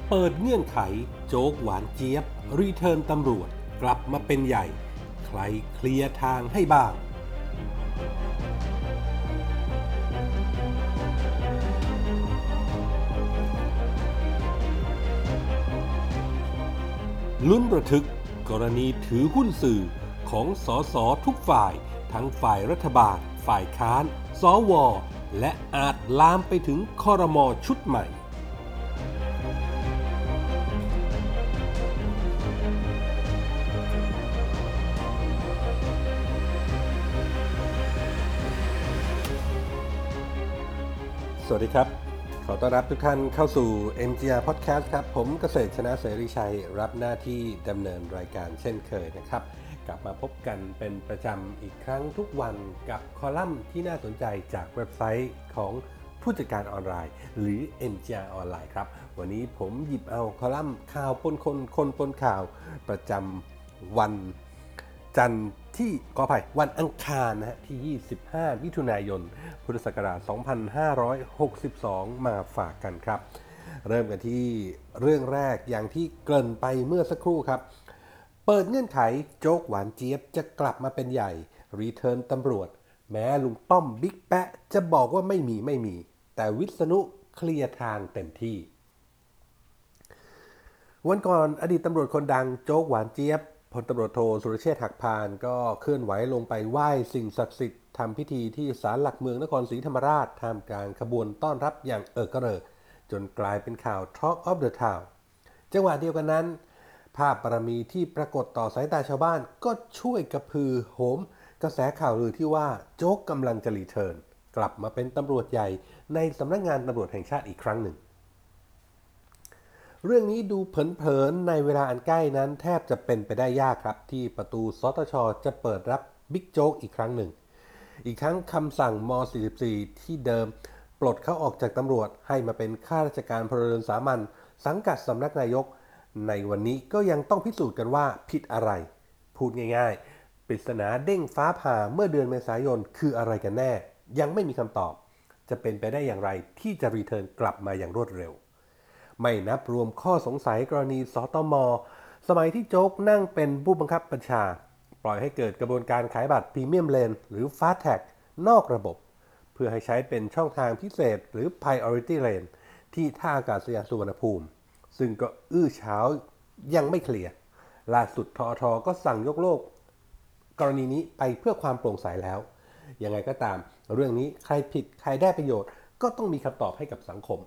เปิดเงื่อนไขโจ๊กหวานเจี๊ยบรีเทิร์นตำรวจกลับมาเป็นใหญ่ใครเคลียร์ทางให้บ้างลุ้นระทึกกรณีถือหุ้นสื่อของสสทุกฝ่ายทั้งฝ่ายรัฐบาลฝ่ายค้านสวและอาจลามไปถึงครม.ชุดใหม่สวัสดีครับขอต้อนรับทุกท่านเข้าสู่ MGR Podcast ครับผมเกษตรชนะเสรีชัยรับหน้าที่ดำเนินรายการเช่นเคยนะครับกลับมาพบกันเป็นประจำอีกครั้งทุกวันกับคอลัมน์ที่น่าสนใจจากเว็บไซต์ของผู้จัดการออนไลน์หรือ MGR ออนไลน์ครับวันนี้ผมหยิบเอาคอลัมน์ข่าวปนคนปนข่าวประจำวันจันทร์ที่ขออภัยวันอังคารนะฮะที่25มิถุนายนพุทธศักราช2562มาฝากกันครับเริ่มกันที่เรื่องแรกอย่างที่เกริ่นไปเมื่อสักครู่ครับเปิดเงื่อนไขโจ๊กหวานเจี๊ยบจะกลับมาเป็นใหญ่รีเทิร์นตำรวจแม้ลุงป้อมบิ๊กแปะจะบอกว่าไม่มีแต่วิษณุเคลียร์ทางเต็มที่วันก่อนอดีตตำรวจคนดังโจ๊กหวานเจี๊ยบพลตำรวจโทสุรเชษฐ์หักพานก็เคลื่อนไหวลงไปไหว้สิ่งศักดิ์สิทธิ์ทำพิธีที่ศาลหลักเมืองนครศรีธรรมราชท่ามกลางขบวนต้อนรับอย่างเอิกกระเริกจนกลายเป็นข่าว Talk of the Town จังหวะเดียวกันนั้นภาพบารมีที่ปรากฏต่อสายตาชาวบ้านก็ช่วยกระพือโหมกระแสข่าวลือที่ว่าโจ๊กกำลังจะรีเทิร์นกลับมาเป็นตำรวจใหญ่ในสำนักงานตำรวจแห่งชาติอีกครั้งหนึ่งเรื่องนี้ดูเผินๆในเวลาอันใกล้นั้นแทบจะเป็นไปได้ยากครับที่ประตูสตช.จะเปิดรับบิ๊กโจ๊กอีกครั้งหนึ่งอีกทั้งคำสั่งม.44 ที่เดิมปลดเขาออกจากตำรวจให้มาเป็นข้าราชการพลเรือนสามัญสังกัดสำนักนายกในวันนี้ก็ยังต้องพิสูจน์กันว่าผิดอะไรพูดง่ายๆปริศนาเด้งฟ้าผ่าเมื่อเดือนเมษายนคืออะไรกันแน่ยังไม่มีคำตอบจะเป็นไปได้อย่างไรที่จะรีเทิร์นกลับมาอย่างรวดเร็วไม่นับรวมข้อสงสัยกรณีสตม.สมัยที่โจ๊กนั่งเป็นผู้บังคับบัญชาปล่อยให้เกิดกระบวนการขายบัตรพรีเมียมเลนหรือ Fast Tag นอกระบบเพื่อให้ใช้เป็นช่องทางพิเศษหรือ Priority Lane ที่ท่าอากาศยานสุวรรณภูมิซึ่งก็อื้อฉาวยังไม่เคลียร์ล่าสุดทท.ก็สั่งยกเลิกกรณีนี้ไปเพื่อความโปร่งใสแล้วยังไงก็ตามเรื่องนี้ใครผิดใครได้ประโยชน์ก็ต้องมีคำตอบให้กับสังคม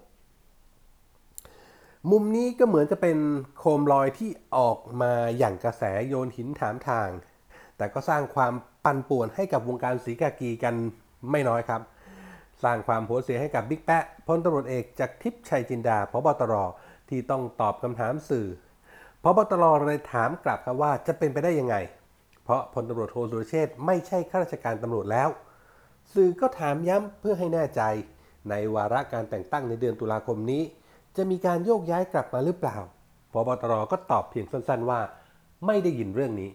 มุมนี้ก็เหมือนจะเป็นโคมลอยที่ออกมาอย่างกระแสโยนหินถามทางแต่ก็สร้างความปั่นป่วนให้กับวงการศรีกากีกันไม่น้อยครับสร้างความหัวเสียให้กับบิ๊กแป๊ะพลตำรวจเอกจากทิพย์ชัยจินดาผบ.ตร.ที่ต้องตอบคำถามสื่อผบ.ตร.เลยถามกลับครับว่าจะเป็นไปได้ยังไงเพราะพลตำรวจโทสุรเชษฐ์ไม่ใช่ข้าราชการตำรวจแล้วสื่อก็ถามย้ำเพื่อให้แน่ใจในวาระการแต่งตั้งในเดือนตุลาคมนี้จะมีการโยกย้ายกลับมาหรือเปล่าผบ.ตร.ก็ตอบเพียงสั้นๆว่าไม่ได้ยินเรื่องนี้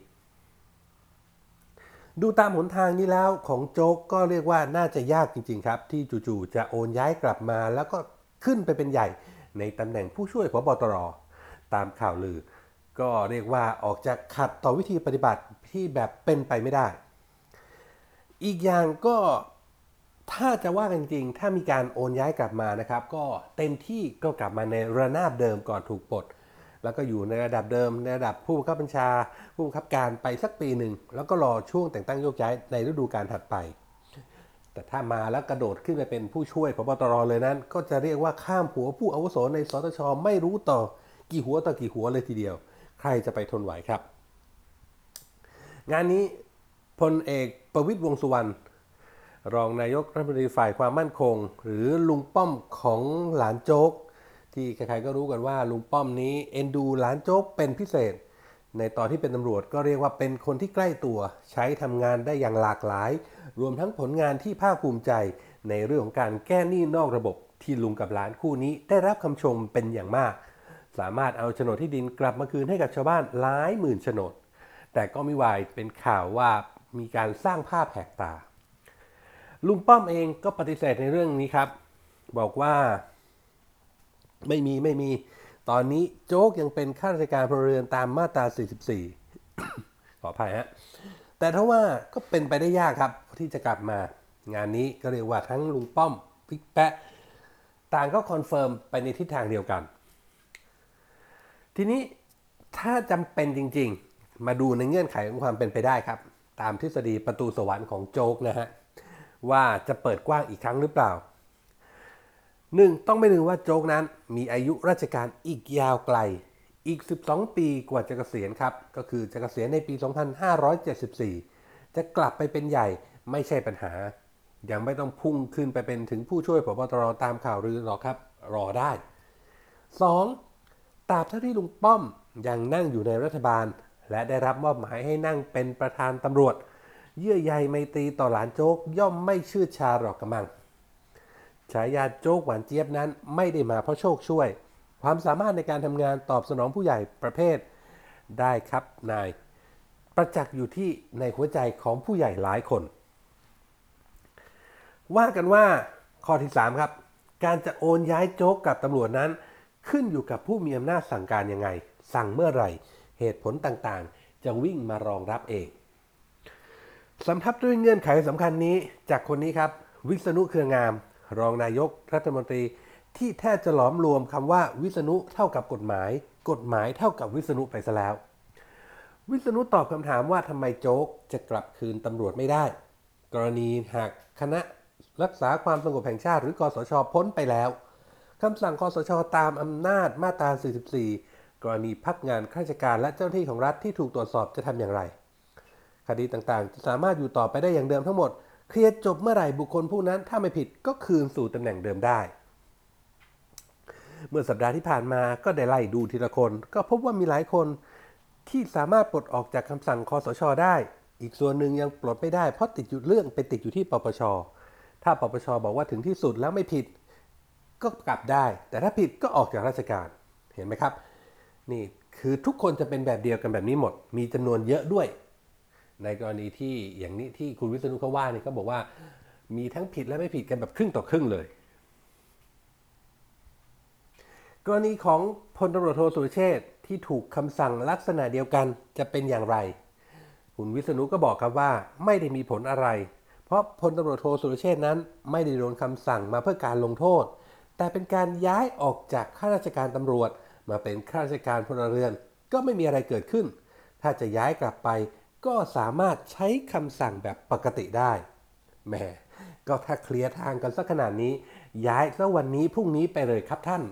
ดูตามหนทางนี้แล้วของโจ๊กก็เรียกว่าน่าจะยากจริงๆครับที่จู่ๆจะโอนย้ายกลับมาแล้วก็ขึ้นไปเป็นใหญ่ในตำแหน่งผู้ช่วยผบ.ตร.ตามข่าวลือก็เรียกว่าออกจากขัดต่อวิธีปฏิบัติที่แบบเป็นไปไม่ได้อีกอย่างก็ถ้าจะว่ากันจริงถ้ามีการโอนย้ายกลับมานะครับก็เต็มที่ก็กลับมาในระนาบเดิมก่อนถูกปลดแล้วก็อยู่ในระดับเดิมในระดับผู้บังคับบัญชาผู้บังคับการไปสักปีหนึ่งแล้วก็รอช่วงแต่งตั้งโยกย้ายในฤดูกาลถัดไปแต่ถ้ามาแล้วกระโดดขึ้นไปเป็นผู้ช่วยผบ.ตร.เลยนั้นก็จะเรียกว่าข้ามหัวผู้อาวุโสในสตช.ไม่รู้ต่อกี่หัวเลยทีเดียวใครจะไปทนไหวครับงานนี้พลเอกประวิตรวงษ์สุวรรณรองนายกรัฐมนตรีฝ่ายความมั่นคงหรือลุงป้อมของหลานโจ๊กที่ใครๆก็รู้กันว่าลุงป้อมนี้เอ็นดูหลานโจ๊กเป็นพิเศษในตอนที่เป็นตำรวจก็เรียกว่าเป็นคนที่ใกล้ตัวใช้ทำงานได้อย่างหลากหลายรวมทั้งผลงานที่ภาคภูมิใจในเรื่องของการแก้หนี้นอกระบบที่ลุงกับหลานคู่นี้ได้รับคำชมเป็นอย่างมากสามารถเอาโฉนดที่ดินกลับมาคืนให้กับชาวบ้านหลายหมื่นโฉนดแต่ก็ไม่วายเป็นข่าวว่ามีการสร้างภาพแหกตาลุงป้อมเองก็ปฏิเสธในเรื่องนี้ครับบอกว่าไม่มีตอนนี้โจ๊กยังเป็นข้าราชการพลเรือนตามมาตรา 44 ขออภัยฮะแต่ถ้าว่าก็เป็นไปได้ยากครับที่จะกลับมางานนี้ก็เรียกว่าทั้งลุงป้อมบิ๊กแป๊ะต่างก็คอนเฟิร์มไปในทิศทางเดียวกันทีนี้ถ้าจำเป็นจริงๆมาดูในเงื่อนไขของความเป็นไปได้ครับตามทฤษฎีประตูสวรรค์ของโจ๊กนะฮะว่าจะเปิดกว้างอีกครั้งหรือเปล่าต้องไม่ลืมว่าโจ๊กนั้นมีอายุราชการอีกยาวไกลอีก12ปีกว่าจะเกษียณครับก็คือจะเกษียณในปี 2574 จะกลับไปเป็นใหญ่ไม่ใช่ปัญหายังไม่ต้องพุ่งขึ้นไปเป็นถึงผู้ช่วยผบ.ตร.ตามข่าวลือหรอกครับรอได้ 2. ตราบเท่าที่ลุงป้อมยังนั่งอยู่ในรัฐบาลและได้รับมอบหมายให้นั่งเป็นประธานตำรวจเยื่อใยไมตรีต่อหลานโจ๊กย่อมไม่ชืดชาหรอกกระมังฉายาโจ๊กหวานเจี๊ยบนั้นไม่ได้มาเพราะโชคช่วยความสามารถในการทำงานตอบสนองผู้ใหญ่ประเภทได้ครับนายประจักษ์อยู่ที่ในหัวใจของผู้ใหญ่หลายคนว่ากันว่าข้อที่ 3 ครับการจะโอนย้ายโจ๊กกับตำรวจนั้นขึ้นอยู่กับผู้มีอำนาจสั่งการยังไงสั่งเมื่อไหร่เหตุผลต่างๆจะวิ่งมารองรับเองสำทับด้วยเงื่อนไขสำคัญนี้จากคนนี้ครับวิษณุเครืองามรองนายกรัฐมนตรีที่แทบจะหลอมรวมคำว่าวิษณุเท่ากับกฎหมายกฎหมายเท่ากับวิษณุไปซะแล้ววิษณุตอบคำถามว่าทำไมโจ๊กจะกลับคืนตำรวจไม่ได้กรณีหากคณะรักษาความสงบแห่งชาติหรือกสช.พ้นไปแล้วคำสั่งคสช.ตามอำนาจมาตรา 44 กรณีพักงานข้าราชการและเจ้าหน้าที่ของรัฐที่ถูกตรวจสอบจะทำอย่างไรคดีต่างๆจะสามารถอยู่ต่อไปได้อย่างเดิมทั้งหมดเคลียร์จบเมื่อไหร่บุคคลผู้นั้นถ้าไม่ผิดก็คืนสู่ตำแหน่งเดิมได้เมื่อสัปดาห์ที่ผ่านมาก็ได้ไล่ดูทีละคนก็พบว่ามีหลายคนที่สามารถปลดออกจากคำสั่งคสช.ได้อีกส่วนหนึ่งยังปลดไม่ได้เพราะติดอยู่เรื่องไปติดอยู่ที่ปปช.ถ้าปปช.บอกว่าถึงที่สุดแล้วไม่ผิดก็กลับได้แต่ถ้าผิดก็ออกจากราชการเห็นไหมครับนี่คือทุกคนจะเป็นแบบเดียวกันแบบนี้หมดมีจำนวนเยอะด้วยในกรณีที่อย่างนี้ที่คุณวิษณุเขาว่านี่เขาบอกว่ามีทั้งผิดและไม่ผิดกันแบบครึ่งต่อครึ่งเลยกรณีของพลตำรวจโทสุรเชษฐ์ที่ถูกคำสั่งลักษณะเดียวกันจะเป็นอย่างไรคุณวิษณุก็บอกครับว่าไม่ได้มีผลอะไรเพราะพลตำรวจโทสุรเชษฐ์นั้นไม่ได้โดนคำสั่งมาเพื่อการลงโทษแต่เป็นการย้ายออกจากข้าราชการตำรวจมาเป็นข้าราชการพลเรือนก็ไม่มีอะไรเกิดขึ้นถ้าจะย้ายกลับไปก็สามารถใช้คำสั่งแบบปกติได้แหมก็ถ้าเคลียร์ทางกันสักขนาดนี้ย้ายซะวันนี้พรุ่งนี้ไปเลยครับท่าน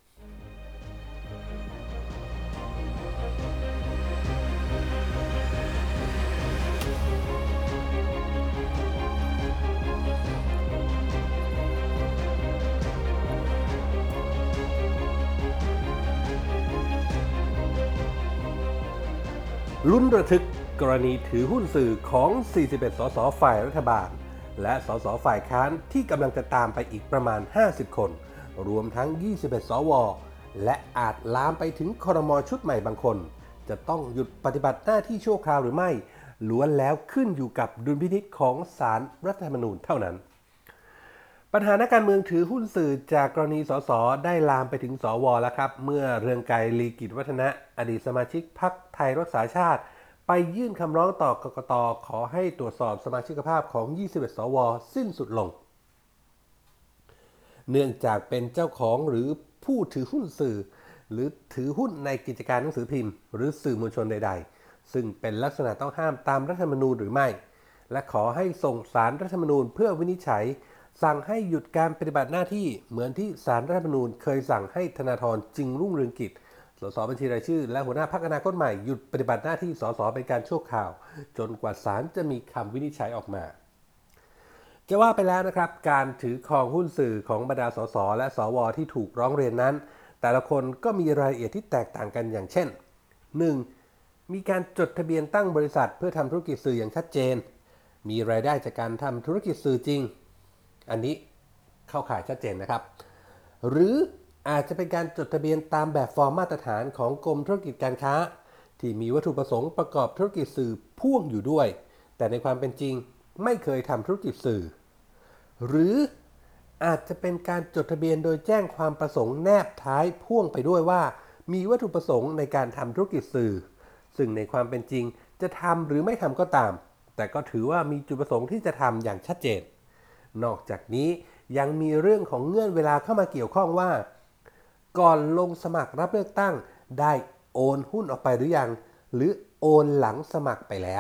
ลุ้นระทึกกรณีถือหุ้นสื่อของ 41 สสฝ่ายรัฐบาลและสสฝ่ายค้านที่กำลังจะตามไปอีกประมาณ 50 คนรวมทั้ง 21 สวและอาจลามไปถึงครม.ชุดใหม่บางคนจะต้องหยุดปฏิบัติหน้าที่ชั่วคราวหรือไม่ล้วนแล้วขึ้นอยู่กับดุลพินิจของศาลรัฐธรรมนูญเท่านั้นปัญหานักการเมืองถือหุ้นสื่อจากกรณีสสได้ลามไปถึงสวแล้วครับเมื่อเรืองไกรลีกิจวัฒนะอดีตสมาชิกพรรคไทยรักษาชาติไปยื่นคำร้องต่อกกต.ขอให้ตรวจสอบสมาชิกภาพของ 21 สวสิ้นสุดลงเนื่องจากเป็นเจ้าของหรือผู้ถือหุ้นสื่อหรือถือหุ้นในกิจการหนังสือพิมพ์หรือสื่อมวลชนใดๆซึ่งเป็นลักษณะต้องห้ามตามรัฐธรรมนูญหรือไม่และขอให้ส่งศาลรัฐธรรมนูญเพื่อวินิจฉัยสั่งให้หยุดการปฏิบัติหน้าที่เหมือนที่ศาลรัฐธรรมนูญเคยสั่งให้ธนาธรจึงรุ่งเรืองกิจสสบัญชีรายชื่อและหัวหน้าพรรคอนาคตใหม่หยุดปฏิบัติหน้าที่สสเป็นการชั่วคราวจนกว่าศาลจะมีคำวินิจฉัยออกมาจะว่าไปแล้วนะครับการถือครองหุ้นสื่อของบรรดาสสและสวที่ถูกร้องเรียนนั้นแต่ละคนก็มีรายละเอียดที่แตกต่างกันอย่างเช่น 1. มีการจดทะเบียนตั้งบริษัทเพื่อทำธุรกิจสื่ออย่างชัดเจนมีรายได้จากการทำธุรกิจสื่อจริงอันนี้เข้าข่ายชัดเจนนะครับหรืออาจจะเป็นการจดทะเบียนตามแบบฟอร์มมาตรฐานของกรมธุรกิจการค้าที่มีวัตถุประสงค์ประกอบธุรกิจสื่อพ่วงอยู่ด้วยแต่ในความเป็นจริงไม่เคยทำธุรกิจสื่อหรืออาจจะเป็นการจดทะเบียนโดยแจ้งความประสงค์แนบท้ายพ่วงไปด้วยว่ามีวัตถุประสงค์ในการทำธุรกิจสื่อซึ่งในความเป็นจริงจะทำหรือไม่ทำก็ตามแต่ก็ถือว่ามีจุดประสงค์ที่จะทำอย่างชัดเจนนอกจากนี้ยังมีเรื่องของเงื่อนเวลาเข้ามาเกี่ยวข้องว่าก่อนลงสมัครรับเลือกตั้งได้โอนหุ้นออกไปหรือยังหรือโอนหลังสมัครไปแล้ว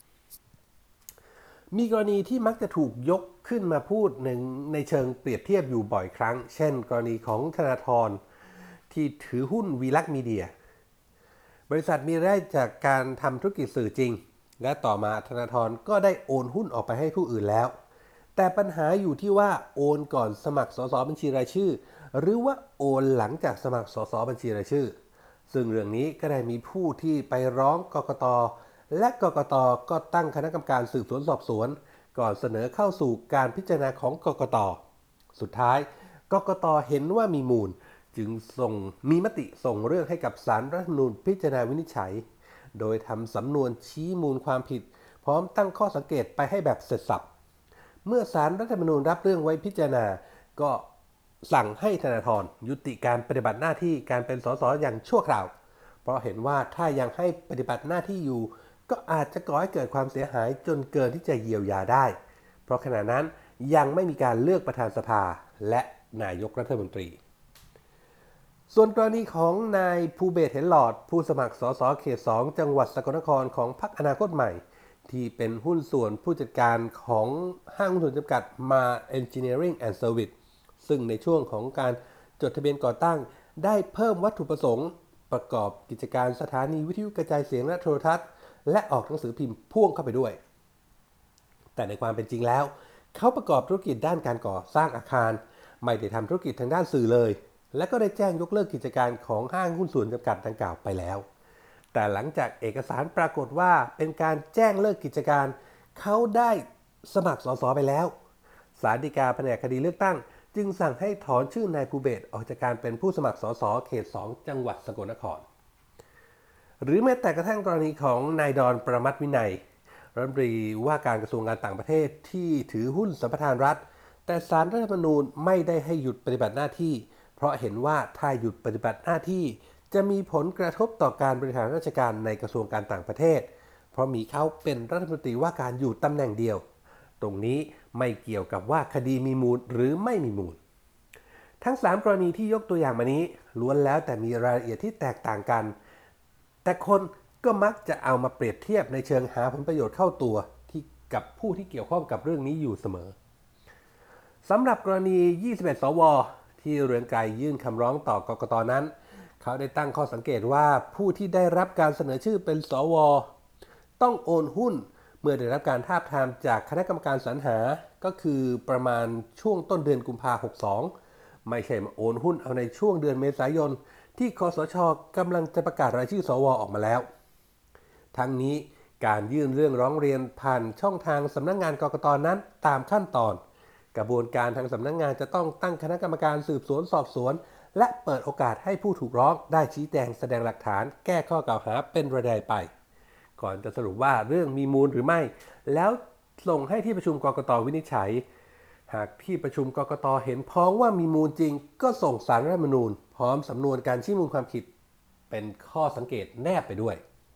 มีกรณีที่มักจะถูกยกขึ้นมาพูดในเชิงเปรียบเทียบอยู่บ่อยครั้งเช่นกรณีของธนาธรที่ถือหุ้นวีลักษณ์มีเดียบริษัทมีรายได้จากการทำธุรกิจสื่อจริงและต่อมาธนาธรก็ได้โอนหุ้นออกไปให้ผู้อื่นแล้วแต่ปัญหาอยู่ที่ว่าโอนก่อนสมัครสสบัญชีรายชื่อหรือว่าโอนหลังจากสมัครสสบัญชีรายชื่อซึ่งเรื่องนี้ก็ได้มีผู้ที่ไปร้องกกต.และกกต.ก็ตั้งคณะกรรมการสืบสวนสอบสวนก่อนเสนอเข้าสู่การพิจารณาของกกต.สุดท้ายกกต.เห็นว่ามีมูลจึงมีมติส่งเรื่องให้กับศาลรัฐธรรมนูญพิจารณาวินิจฉัยโดยทำสำนวนชี้มูลความผิดพร้อมตั้งข้อสังเกตไปให้แบบเสร็จสับเมื่อศาลรัฐธรรมนูญรับเรื่องไว้พิจารณาก็สั่งให้ธนาธรยุติการปฏิบัติหน้าที่การเป็นสสอย่างชั่วคราวเพราะเห็นว่าถ้ายังให้ปฏิบัติหน้าที่อยู่ก็อาจจะก่อให้เกิดความเสียหายจนเกินที่จะเยียวยาได้เพราะขณะนั้นยังไม่มีการเลือกประธานสภาและนายกรัฐมนตรีส่วนกรณีของนายภูเบศร เห็นหลอดผู้สมัครสสเขต 2 จังหวัดสกลนครของพรรคอนาคตใหม่ที่เป็นหุ้นส่วนผู้จัดการของห้างหุ้นส่วนจำกัดมา Engineering and Service ซึ่งในช่วงของการจดทะเบียนก่อตั้งได้เพิ่มวัตถุประสงค์ประกอบกิจการสถานีวิทยุกระจายเสียงและโทรทัศน์และออกหนังสือพิมพ์พ่วงเข้าไปด้วยแต่ในความเป็นจริงแล้วเขาประกอบธุรกิจด้านการก่อสร้างอาคารไม่ได้ทำธุรกิจทางด้านสื่อเลยและก็ได้แจ้งยกเลิกกิจการของห้างหุ้นส่วนจำกัดดังกล่าวไปแล้วแต่หลังจากเอกสารปรากฏว่าเป็นการแจ้งเลิกกิจการเขาได้สมัครสสไปแล้วศาลฎีกาแผนกคดีเลือกตั้งจึงสั่งให้ถอนชื่อนายภูเบศรออกจากการเป็นผู้สมัครสสเขต 2 จังหวัดสกลนครหรือแม้แต่กระทั่งกรณีของนายดอนประมัติวินัยรัฐมนตรีว่าการกระทรวงการต่างประเทศที่ถือหุ้นสัมปทานรัฐแต่ศาลรัฐธรรมนูญไม่ได้ให้หยุดปฏิบัติหน้าที่เพราะเห็นว่าถ้าหยุดปฏิบัติหน้าที่จะมีผลกระทบต่อการบริหารราชการในกระทรวงการต่างประเทศเพราะมีเขาเป็นรัฐมนตรีว่าการอยู่ตำแหน่งเดียวตรงนี้ไม่เกี่ยวกับว่าคดีมีมูลหรือไม่มีมูลทั้ง3กรณีที่ยกตัวอย่างมานี้ล้วนแล้วแต่มีรายละเอียดที่แตกต่างกันแต่คนก็มักจะเอามาเปรียบเทียบในเชิงหาผลประโยชน์เข้าตัวที่กับผู้ที่เกี่ยวข้องกับเรื่องนี้อยู่เสมอสำหรับกรณี 21 สวที่เรืองไกรยื่นคำร้องต่อกกต.นั้นเขาได้ตั้งข้อสังเกตว่าผู้ที่ได้รับการเสนอชื่อเป็นสวต้องโอนหุ้นเมื่อได้รับการทาบทามจากคณะกรรมการสรรหาก็คือประมาณช่วงต้นเดือนกุมภาพันธ์ 62ไม่ใช่มาโอนหุ้นเอาในช่วงเดือนเมษายนที่คสช.กำลังจะประกาศรายชื่อสวออกมาแล้วทั้งนี้การยื่นเรื่องร้องเรียนผ่านช่องทางสำนักงานกกต.นั้นตามขั้นตอนกระบวนการทางสำนักงานจะต้องตั้งคณะกรรมการสืบสวนสอบสวนและเปิดโอกาสให้ผู้ถูกร้องได้ชี้แจงแสดงหลักฐานแก้ข้อกล่าวหาเป็นรายไปก่อนจะสรุปว่าเรื่องมีมูลหรือไม่แล้วส่งให้ที่ประชุมกกต.วินิจฉัยหากที่ประชุมกกต.เห็นพ้องว่ามีมูลจริงก็ส่งศาลรัฐธรรมนูญพร้อมสำนวนการชี้มูลความผิดเป็นข้อสังเกตแนบไปด้วย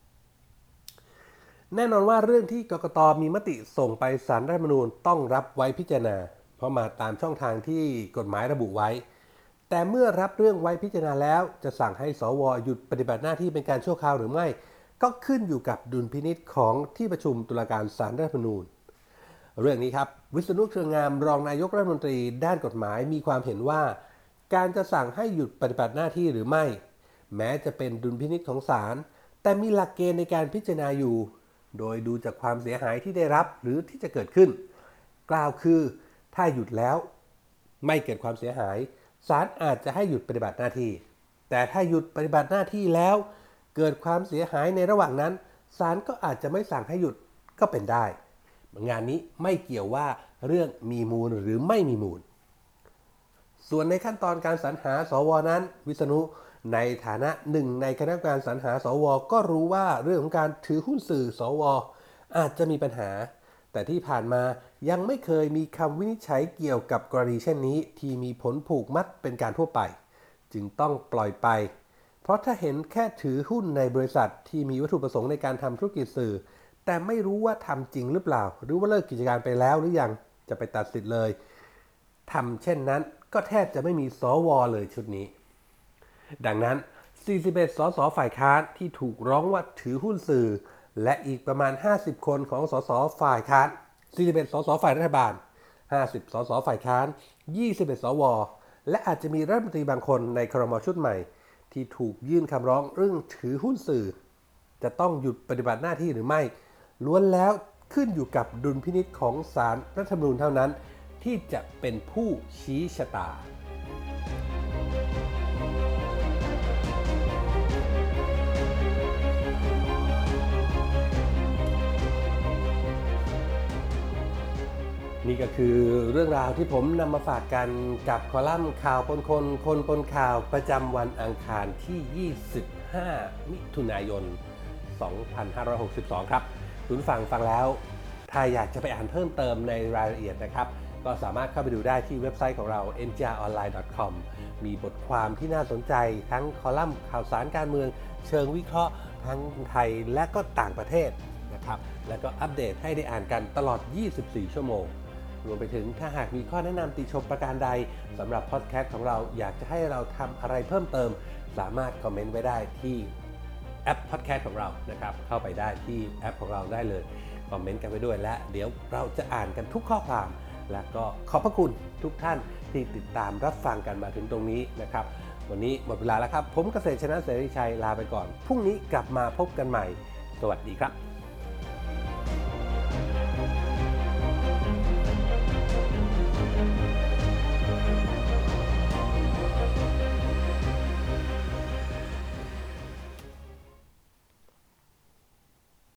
แน่นอนว่าเรื่องที่กกต.มีมติส่งไปศาลรัฐธรรมนูญต้องรับไว้พิจารณาเพราะมาตามช่องทางที่กฎหมายระบุไว้แต่เมื่อรับเรื่องไว้พิจารณาแล้วจะสั่งให้สวหยุดปฏิบัติหน้าที่เป็นการชั่วคราวหรือไม่ก็ขึ้นอยู่กับดุลพินิจของที่ประชุมตุลาการศาลรัฐธรรมนูญเรื่องนี้ครับวิษณุ เครืองามรองนายกรัฐมนตรีด้านกฎหมายมีความเห็นว่าการจะสั่งให้หยุดปฏิบัติหน้าที่หรือไม่แม้จะเป็นดุลพินิจของศาลแต่มีหลักเกณฑ์ในการพิจารณาอยู่โดยดูจากความเสียหายที่ได้รับหรือที่จะเกิดขึ้นกล่าวคือถ้าหยุดแล้วไม่เกิดความเสียหายศาลอาจจะให้หยุดปฏิบัติหน้าที่แต่ถ้าหยุดปฏิบัติหน้าที่แล้วเกิดความเสียหายในระหว่างนั้นศาลก็อาจจะไม่สั่งให้หยุดก็เป็นได้งานนี้ไม่เกี่ยวว่าเรื่องมีมูลหรือไม่มีมูลส่วนในขั้นตอนการสรรหาสวนั้นวิษณุในฐานะหนึ่งในคณะกรรมการสรรหาสวก็รู้ว่าเรื่องของการถือหุ้นสื่อสวอาจจะมีปัญหาแต่ที่ผ่านมายังไม่เคยมีคำวินิจฉัยเกี่ยวกับกรณีเช่นนี้ที่มีผลผูกมัดเป็นการทั่วไปจึงต้องปล่อยไปเพราะถ้าเห็นแค่ถือหุ้นในบริษัทที่มีวัตถุประสงค์ในการทำธุรกิจสื่อแต่ไม่รู้ว่าทำจริงหรือเปล่าหรือว่าเลิกกิจการไปแล้วหรือยังจะไปตัดสิทธิ์เลยทำเช่นนั้นก็แทบจะไม่มีสวเลยชุดนี้ดังนั้น41 สสฝ่ายค้านที่ถูกร้องว่าถือหุ้นสื่อและอีกประมาณ50คนของสสฝ่ายค้าน41 สสฝ่ายรัฐบาล50 สสฝ่ายค้าน21 สวและอาจจะมีรัฐมนตรีบางคนในครม.ชุดใหม่ที่ถูกยื่นคำร้องเรื่องถือหุ้นสื่อจะต้องหยุดปฏิบัติหน้าที่หรือไม่ล้วนแล้วขึ้นอยู่กับดุลพินิจของศาลรัฐธรรมนูญเท่านั้นที่จะเป็นผู้ชี้ชะตานี่ก็คือเรื่องราวที่ผมนำมาฝากกันกับคอลัมน์ข่าวปนคนปนข่าวประจำวันอังคารที่ 25 มิถุนายน 2562 ครับคุณฟังแล้วถ้าอยากจะไปอ่านเพิ่มเติมในรายละเอียดนะครับก็สามารถเข้าไปดูได้ที่เว็บไซต์ของเรา mgronline.com มีบทความที่น่าสนใจทั้งคอลัมน์ข่าวสารการเมืองเชิงวิเคราะห์ทั้งไทยและก็ต่างประเทศนะครับแล้วก็อัปเดตให้ได้อ่านกันตลอด 24 ชั่วโมงรวมไปถึงถ้าหากมีข้อแนะนำติชมประการใดสำหรับพอดแคสต์ของเราอยากจะให้เราทำอะไรเพิ่มเติมสามารถคอมเมนต์ไว้ได้ที่แอปพอดแคสต์ของเรานะครับเข้าไปได้ที่แอปของเราได้เลยคอมเมนต์กันไปด้วยและเดี๋ยวเราจะอ่านกันทุกข้อความและก็ขอบพระคุณทุกท่านที่ติดตามรับฟังกันมาถึงตรงนี้นะครับวันนี้หมดเวลาแล้วครับผมเกษตรชนะเสรีชัยลาไปก่อนพรุ่งนี้กลับมาพบกันใหม่สวัสดีครับ